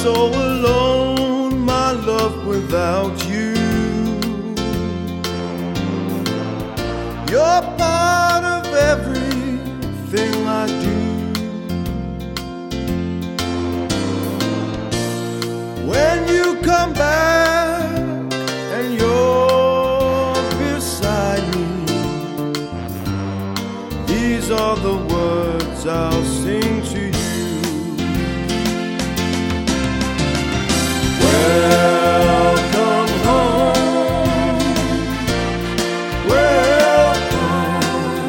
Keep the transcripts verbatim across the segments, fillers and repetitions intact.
so alone, my love, without you. You're part of everything I do. When you come back and you're beside me, these are the words I'll sing to you. Welcome home, welcome,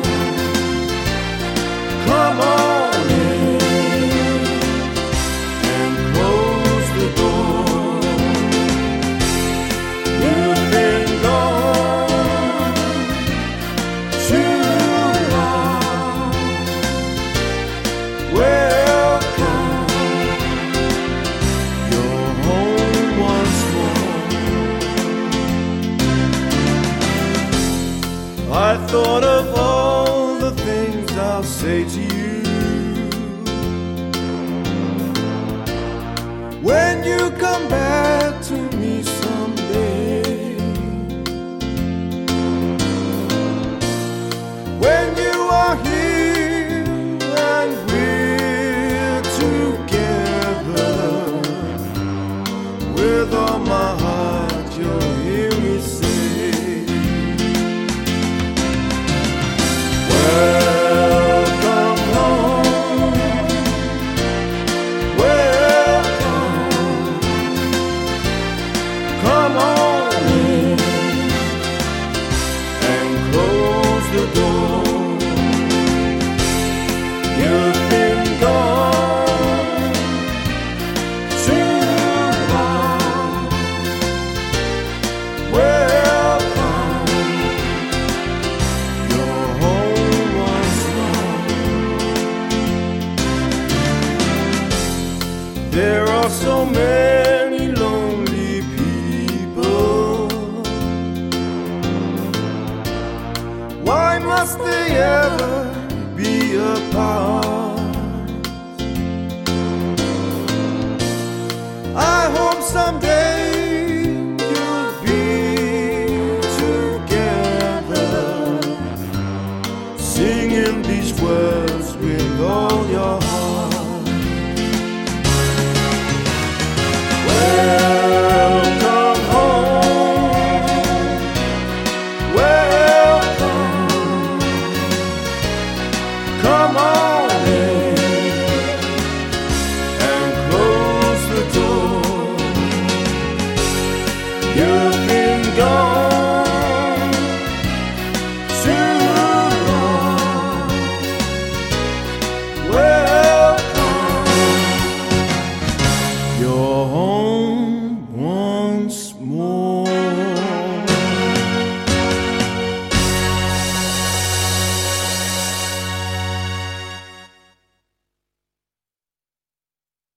come on in and close the door. You've been gone too long. Welcome, you're home once more. I thought of all the things I'll say to you when you come back to me someday. When you are here and we're together, with all my heart you'll hear me say, welcome home, welcome, come on.